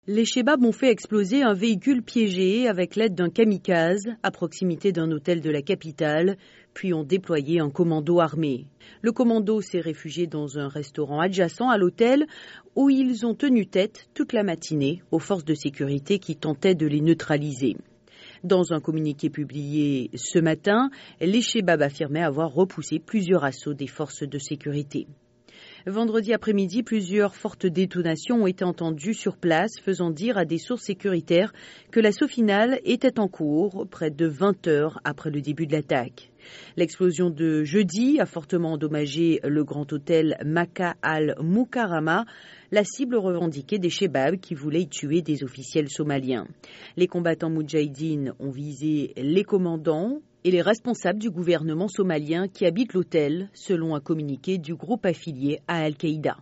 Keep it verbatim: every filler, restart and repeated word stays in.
Les Chebabs ont fait exploser un véhicule piégé avec l'aide d'un kamikaze à proximité d'un hôtel de la capitale, puis ont déployé un commando armé. Le commando s'est réfugié dans un restaurant adjacent à l'hôtel où ils ont tenu tête toute la matinée aux forces de sécurité qui tentaient de les neutraliser. Dans un communiqué publié ce matin, les Chebabs affirmaient avoir repoussé plusieurs assauts des forces de sécurité. Vendredi après-midi, plusieurs fortes détonations ont été entendues sur place, faisant dire à des sources sécuritaires que l'assaut final était en cours près de vingt heures après le début de l'attaque. L'explosion de jeudi a fortement endommagé le grand hôtel Makka al-Mukarrama, la cible revendiquée des Chebabs qui voulaient y tuer des officiels somaliens. Les combattants moudjahidines ont visé les commandants et les responsables du gouvernement somalien qui habitent l'hôtel, selon un communiqué du groupe affilié à Al-Qaïda.